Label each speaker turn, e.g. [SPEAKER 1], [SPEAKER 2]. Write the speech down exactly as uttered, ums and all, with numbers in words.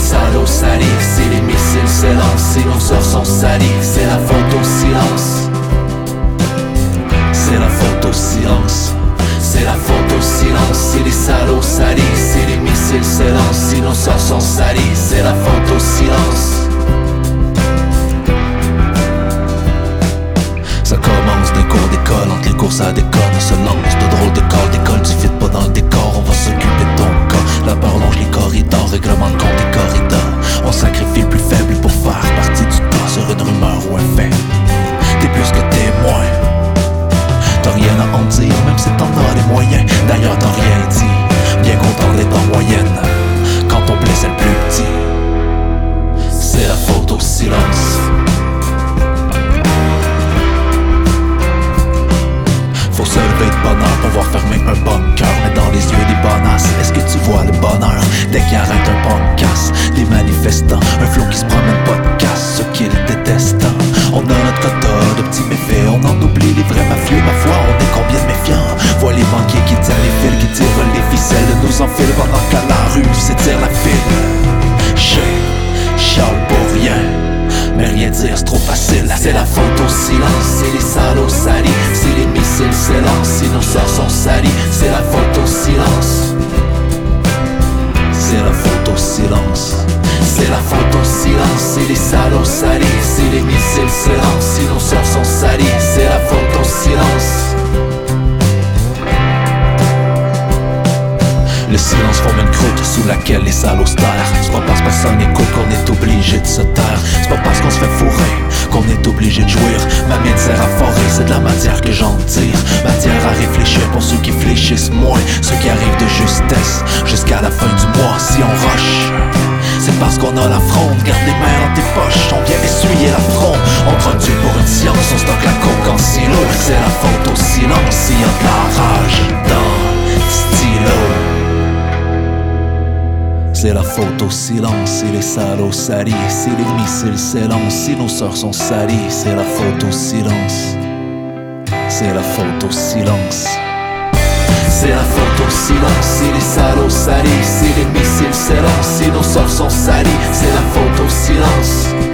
[SPEAKER 1] salauds salis, si les missiles s'élancent, si nos sœurs sont salis, c'est la faute au silence. C'est la faute au silence. C'est la faute au silence, si les salauds salis, si les missiles s'élancent, si nos sœurs sont salis, c'est la faute au silence. Ça commence d'un cours d'école, entre les courses à déconne, on se lance de drôles de corps d'école, tu fit pas dans le décor, on va s'occuper de ton cas. La peur longe les corridors, règlement de compte des corridors. On sacrifie le plus faible pour faire partie du temps sur une rumeur ou un fait. T'es plus que témoin, t'as rien à en dire, même si t'en as les moyens. D'ailleurs t'as rien dit, bien content d'être en moyenne quand ton blé c'est le plus petit. C'est la faute au silence. Faut se lever de bonheur pour voir fermer un bunker, mais dans les yeux des bonasses, est-ce que tu vois le bonheur? Dès qu'il arrête un podcast, des manifestants, un flot qui se promène pas de casse, ceux qui le détestent. On a notre quota de petits méfaits, on en oublie les vrais mafieux, ma foi, on est combien de méfiants? Vois les banquiers qui tiennent les fils, qui tirent les ficelles, nous enfilent pendant qu'à la rue s'étire la file. J'ai Charles pour rien, mais rien dire c'est trop facile. C'est la faute au silence, c'est les salauds salis, si les missiles s'élancent, si nos sœurs sont salis, c'est la faute au silence. C'est la faute au silence. C'est la faute au silence, si les salauds salis, si les missiles s'élancent, si nos sœurs sont salis, c'est la faute au silence. Le silence forme une croûte sous laquelle les salauds se terrent. C'est pas parce que personne n'écoute qu'on est obligé de se taire. C'est pas parce qu'on se fait fourrer qu'on est obligé de jouir. Ma mienne sert à forer, c'est de la matière que j'en tire. Matière à réfléchir pour ceux qui fléchissent moins, ceux qui arrivent de justesse jusqu'à la fin du mois. Si on rush, c'est parce qu'on a la fronde. Garde les mains dans tes poches, on vient essuyer la fronde. On produit pour une science, on stocke la coke en silo. C'est la faute au silence, s'il y a de la rage dans le stylo. C'est la faute au silence, si les salauds salis, si les missiles s'élancent, si nos sœurs sont salies, c'est la faute au silence. C'est la faute au silence. C'est la faute au silence, si les salauds salis, si les missiles s'élancent, si nos sœurs sont salies, c'est la faute au silence.